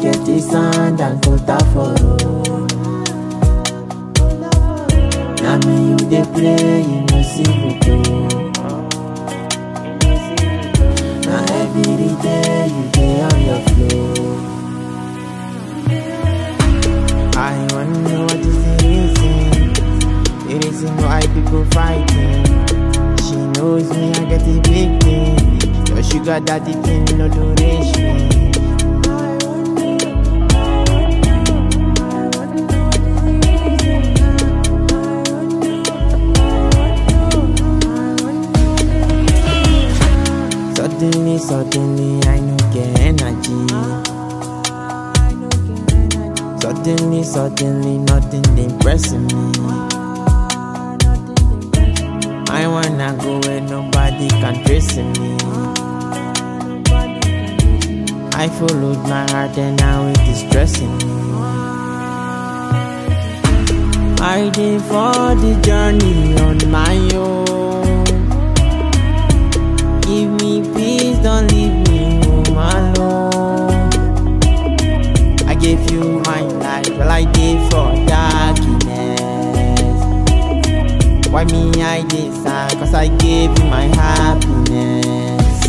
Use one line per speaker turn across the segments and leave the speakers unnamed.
get the sand and quota for road. Now me you dey play, you no see me go. Now every day you dey on your flow. I wanna know what is the reason. The reason why people fighting. She knows me, I get the big thing. Your sugar daddy thing, no do reach me. Suddenly, I no get energy. Suddenly, nothing impressing me. I wanna go where nobody can trace me. I followed my heart and now it is stressing me. I did for the journey on my own. Give me peace, don't leave me home alone. I gave you my life, well I did for darkness. Why me I did sad, cause I gave you my happiness.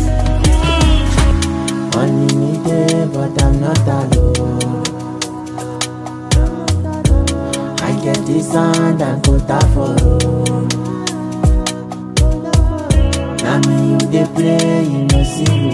Only me there, but I'm not alone. I get the sand and quota for road. Now me you dey play, you no see me